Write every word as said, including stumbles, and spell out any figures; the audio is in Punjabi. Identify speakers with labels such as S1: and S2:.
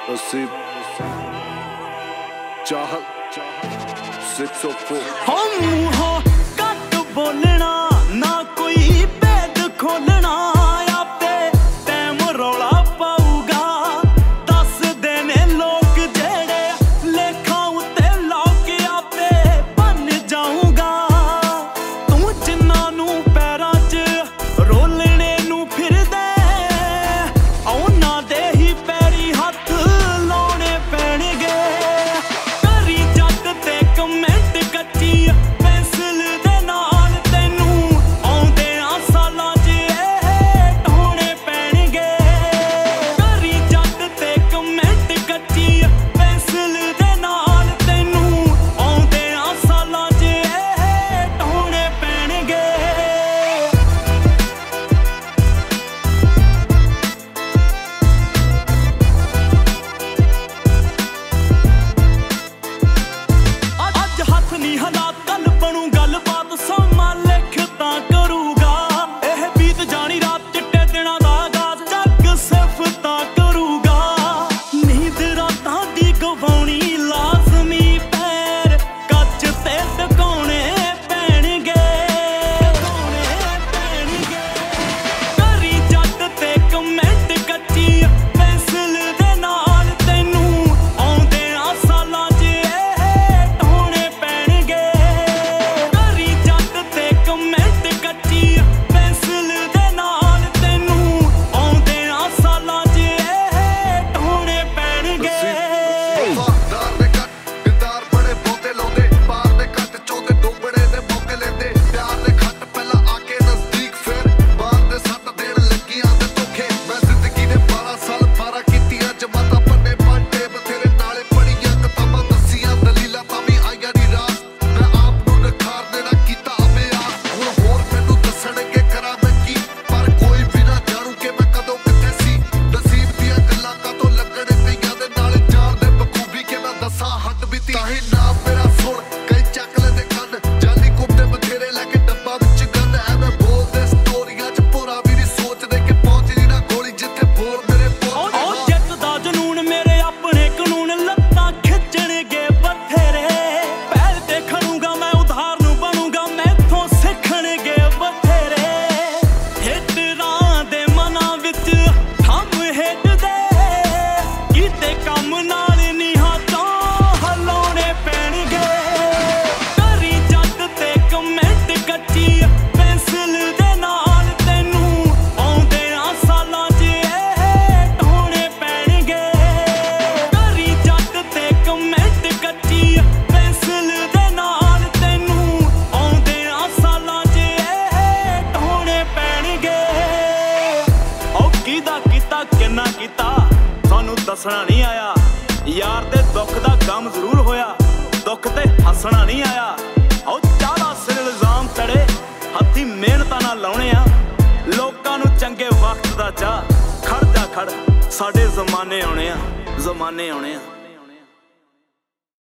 S1: नसीब चाहत सिक्स ओ फोर
S2: हम हो कट बोलना ना कोई भेद खोलना आपे टैम रौला पाऊगा दस देने लोग जेड़े लेखा उत्ते लौक आपे बन जाऊंगा तू जिन्ना नू पैरां च रोलने नू फिर दे औना दे ही पैरी हथ लाने पैणगे करी जट ते कमेंट कच्ची पेंसिल दे नाल तैनू आउंदे आ सालां च एह ढोने पैणगे करी जट ते कमेंट कच्ची पेंसिल दे नाल तैनू आउंदे आ सालां च एह ढोने पैणगे ਅੱਜ ਹੱਥ ਨਹੀਂ ਹਾਲਾਤ ਕੱਲ ਬਣੂ ਗੱਲਬਾਤ ਸਮਾਂ ਲਿਖ ਤਾਂ ਕਰੂਗਾ ਇਹ ਬੀਤ ਜਾਣੀ ਰਾਤ ਚਿੱਟੇ ਦਿਨਾਂ ਦਾ ਆਗਾਜ਼ ਜੱਗ ਸਿਫਤਾਂ ਕਰੂਗਾ ਨੀਂਦ ਰਾਤਾਂ ਦੀ ਗਵਾਉਣੀ ਲਾਜ਼ਮੀ ਪੈਰ ਕੱਚ ਤੇ ਟਿਕਾਉਣੇ ਪੈਣਗੇ ਟਿਕਾਉਣੇ ਪੈਣਗੇ ਕਰੀ ਜੱਟ ਤੇ ਕਮੈਂਟ ਕੱਚੀ ਪੈਂਸਿਲ ਦੇ ਨਾਲ ਤੈਨੂੰ ਆਉਂਦੇ ਆ ਸਾਲਾਂ 'ਚ ਇਹ ਢੋਣੇ ਪੈਣਗੇ ਕਰੀ ਜੱਟ ਤੇ ਕਮੈਂਟ ਕੱਚੀ ਪੈਂਸਿਲ ਦੇ ਨਾਲ ਤੈਨੂੰ ਆਉਂਦੇ ਆ ਸਾਲਾਂ 'ਚ ਇਹ ਢੋਣੇ ਪੈਣਗੇ
S1: दार दे कट दिलदार बड़े बहुते लाउंदे पार दे कट चौथे डोबड़े दे मौके लेंदे प्यार दे खट पहला आके नजदीक फिर बार दे सट देण लगियां ते धोखे मैं जिंदगी दे बारह साल पारा कीतियां जमातां पन्ने पाटे बथेरे नाले पढ़ियां किताबां दसियां दलीलां तां भी आईयां नी रास मैं आप नूं नखार देना कीता अभ्यास हुण होर मैनूं दसणगे करा मैं की पर कोई भी ना जाणू कि मैं कदों कित्थे सी नसीब दीयां गल्लां कातों लगण पईयां दे नाल जान दे बखूबी कि मैं दसां हद बीती ताही नाम मेरा सुण कई ਚੱਕ ਲੈਂਦੇ ਕੰਨ ਜਾਲੀ ਕੁੱਤੇ ਬਥੇਰੇ ਲੈ ਕੇ ਡੱਬਾ ਵਿੱਚ ਗੰਨ ਐਵੇਂ ਬੋਲਦੇ ਸਟੋਰੀਆਂ 'ਚ ਭੋਰਾ ਵੀ ਨਹੀਂ ਸੋਚਦੇ ਕਿ ਪਹੁੰਚਦੀ ਨਾ ਗੋਲੀ ਜਿੱਥੇ ਬੋਲ ਮੇਰੇ ਪਹੁੰਚਦੇ
S2: ਉਹ ਜਿੱਤ ਦਾ ਜਨੂਨ ਮੇਰੇ ਆਪਣੇ ਕਾਨੂੰਨ ਲੱਤਾਂ ਖਿੱਚਣਗੇ ਬਥੇਰੇ ਪਹਿਲ ਤੇ ਖੜੂੰਗਾ ਮੈਂ ਉਧਾਰ ਨੂੰ ਬਣੂੰਗਾ ਮੈਥੋਂ ਸਿੱਖਣਗੇ ਬਥੇਰੇ ਹਿੱਟਰਾਂ ਦੇ ਮਨਾਂ ਵਿੱਚ ਥੰਮ ਹਿੱਟਦੇ ਕੀਤੇ ਕੰਮ ਨਾਲ ਨੀ ਹੱਥੋਂ ਹਲਾਉਣੇ ਪੈਣਗੇ ਕਰੀ ਜੱਟ ਤੇ ਕਮੈਂਟ ਕੱਚੀ ਪੈਂਸਿਲ ਦੇ ਨਾਲ ਤੈਨੂੰ ਆਉਂਦੇ ਆ ਸਾਲਾਂ 'ਚ ਇਹ ਢੋਣੇ ਪੈਣਗੇ ਕਰੀ ਜੱਟ ਤੇ ਕਮੈਂਟ ਕੱਚੀ ਪੈਂਸਿਲ ਦੇ ਨਾਲ ਤੈਨੂੰ ਆਉਂਦੇ ਆ ਸਾਲਾਂ 'ਚ ਇਹ ਢੋਣੇ ਪੈਣਗੇ ਉਹ ਕਿਹਦਾ ਕੀਤਾ ਕਿੰਨਾ ਕੀਤਾ ਤੁਹਾਨੂੰ ਦੱਸਣਾ ਨਹੀਂ ਆਇਆ ਯਾਰ ਦੇ ਦੁੱਖ ਦਾ ਗਮ ਜ਼ਰੂਰ ਹੋਇਆ ਦੁੱਖ ਤੇ ਹੱਸਣਾ ਨਹੀਂ ਆਇਆ ਉਹ ਚਾਹਦਾ ਸਿਰ ਇਲਜ਼ਾਮ ਚੜੇ ਹੱਥੀ ਮਿਹਨਤਾਂ ਨਾਲ ਲਾਉਣੇ ਆ ਲੋਕਾਂ ਨੂੰ ਚੰਗੇ ਵਕਤ ਦਾ ਚਾਹ ਖੜ ਜਾ ਖੜ ਸਾਡੇ ਜ਼ਮਾਨੇ ਆਉਣੇ ਆ ਜ਼ਮਾਨੇ ਆਉਣੇ ਆ